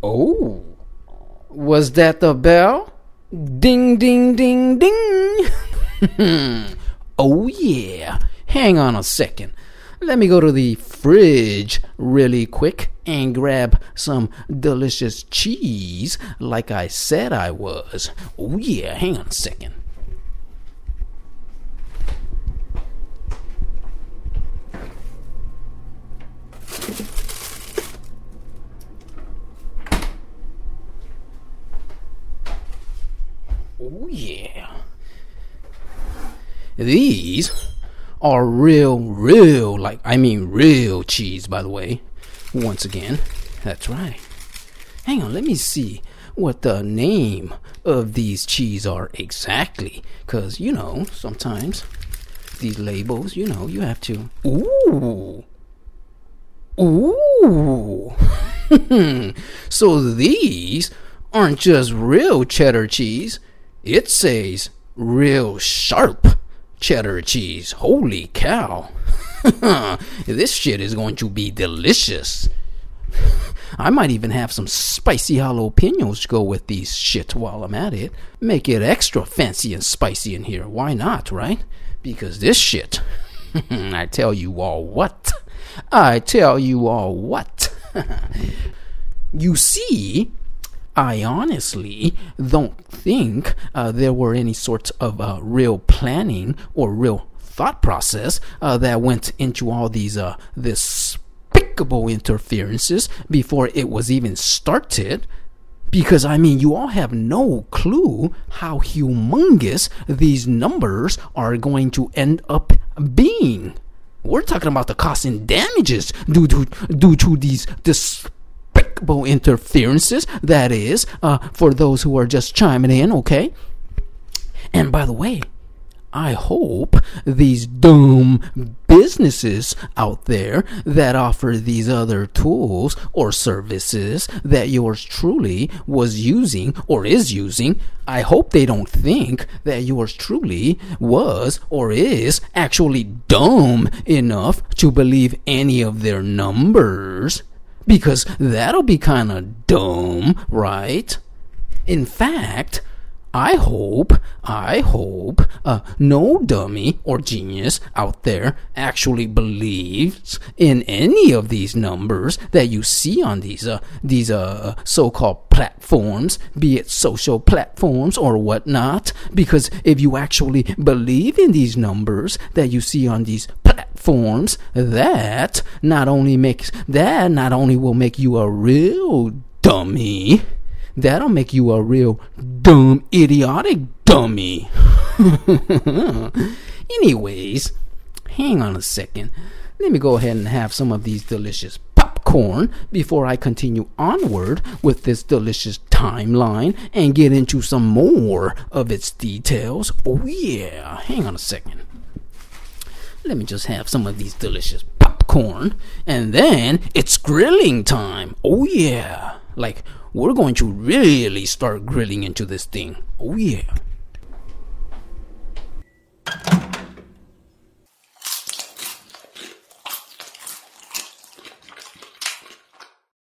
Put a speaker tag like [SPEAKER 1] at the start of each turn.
[SPEAKER 1] Oh, was that the bell? Ding, ding, ding, ding. Oh, yeah. Hang on a second. Let me go to the fridge really quick and grab some delicious cheese like I said I was. Oh, yeah. Hang on a second. Oh, yeah. These are real cheese, by the way. Once again, that's right. Hang on, let me see what the name of these cheese are exactly. Because, sometimes these labels, you have to... Ooh. So these aren't just real cheddar cheese. It says real sharp cheddar cheese. Holy cow. This shit is going to be delicious. I might even have some spicy jalapenos to go with these shit while I'm at it. Make it extra fancy and spicy in here. Why not, right? Because this shit, I tell you all what. You see, I honestly don't think there were any sorts of real planning or real thought process that went into all these despicable interferences before it was even started. Because, you all have no clue how humongous these numbers are going to end up being. We're talking about the cost and damages due to these despicable interferences. That is, for those who are just chiming in, okay? And by the way, I hope these dumb businesses out there that offer these other tools or services that yours truly was using or is using, I hope they don't think that yours truly was or is actually dumb enough to believe any of their numbers. Because that'll be kind of dumb, right? In fact, I hope no dummy or genius out there actually believes in any of these numbers that you see on these so-called platforms, be it social platforms or whatnot. Because if you actually believe in these numbers that you see on these platforms, that not only will make you a real dummy, that'll make you a real dumb, idiotic dummy. Anyways, hang on a second. Let me go ahead and have some of these delicious popcorn before I continue onward with this delicious timeline and get into some more of its details. Oh yeah, hang on a second. Let me just have some of these delicious popcorn, and then it's grilling time. Oh yeah, we're going to really start grilling into this thing. Oh yeah.